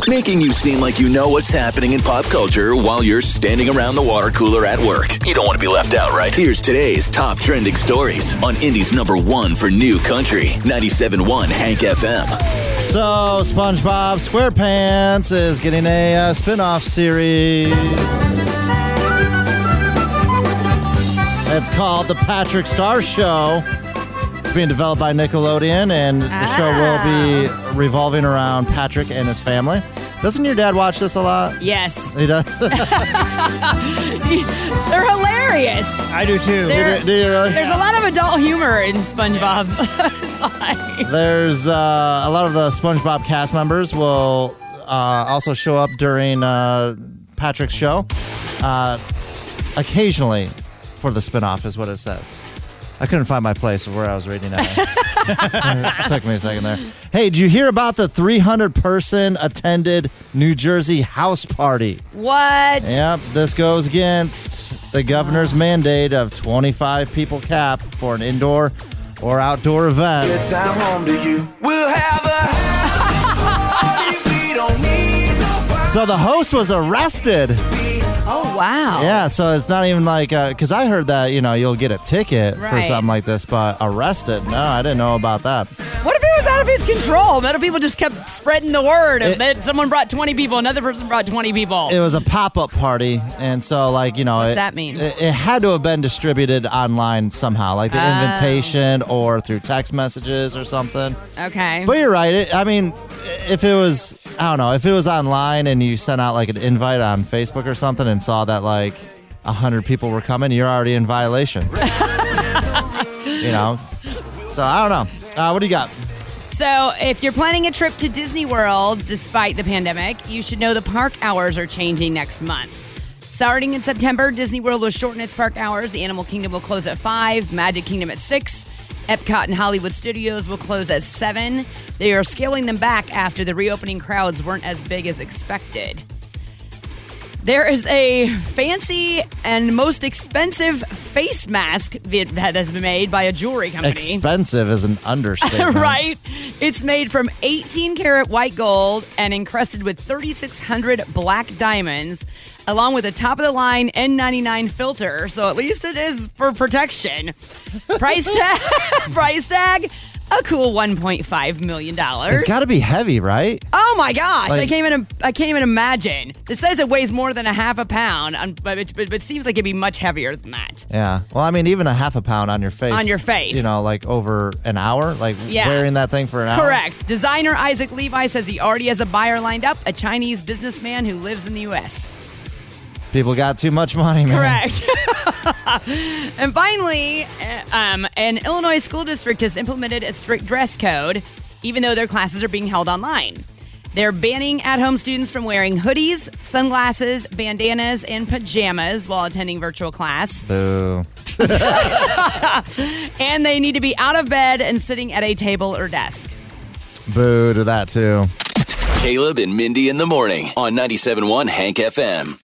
making you seem like you know what's happening in pop culture while you're standing around the water cooler at work. You don't want to be left out, right? Here's today's top trending stories on Indy's #1 for new country, 97.1 Hank FM. So, SpongeBob SquarePants is getting a spin-off series. It's called The Patrick Star Show. It's being developed by Nickelodeon, and the show will be revolving around Patrick and his family. Doesn't your dad watch this a lot? Yes. He does? They're hilarious. I do too. Do you really? There's a lot of adult humor in SpongeBob. There's a lot of the SpongeBob cast members will also show up during Patrick's show. Occasionally for the spinoff is what it says. I couldn't find my place of where I was reading that. It took me a second there. Hey, did you hear about the 300-person attended New Jersey house party? What? Yep, this goes against the governor's mandate of 25 people cap for an indoor or outdoor event. It's I'm home to you. We'll have a we don't need nobody. So the host was arrested. Oh, wow. Yeah, so it's not even like, because I heard that, you'll get a ticket for Right. something like this, but arrested? No, I didn't know about that. What if it was out of his control? Other people just kept spreading the word. That someone brought 20 people, another person brought 20 people. It was a pop-up party, and so, What's that mean? It had to have been distributed online somehow, like the invitation or through text messages or something. Okay. But you're right. If it was, I don't know, if it was online and you sent out like an invite on Facebook or something and saw that like 100 people were coming, you're already in violation. So I don't know. What do you got? So if you're planning a trip to Disney World despite the pandemic, you should know the park hours are changing next month. Starting in September, Disney World will shorten its park hours. The Animal Kingdom will close at 5, Magic Kingdom at 6. Epcot and Hollywood Studios will close at 7. They are scaling them back after the reopening crowds weren't as big as expected. There is a fancy and most expensive face mask that has been made by a jewelry company. Expensive is an understatement. Right? It's made from 18-karat white gold and encrusted with 3,600 black diamonds, along with a top-of-the-line N99 filter, so at least it is for protection. Price tag, a cool $1.5 million. It's got to be heavy, right? Oh my gosh! Like- I can't even imagine. It says it weighs more than a half a pound, but it seems like it'd be much heavier than that. Yeah. Well, I mean, even a half a pound on your face. On your face. Like over an hour? Like Yeah. wearing that thing for an hour? Correct. Designer Isaac Levi says he already has a buyer lined up, a Chinese businessman who lives in the U.S. People got too much money, man. Correct. And finally, an Illinois school district has implemented a strict dress code, even though their classes are being held online. They're banning at-home students from wearing hoodies, sunglasses, bandanas, and pajamas while attending virtual class. Boo. And they need to be out of bed and sitting at a table or desk. Boo to that, too. Caleb and Mindy in the morning on 97.1 Hank FM.